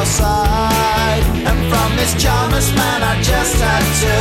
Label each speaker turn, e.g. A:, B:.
A: outside. And from this Jarmus man I just had to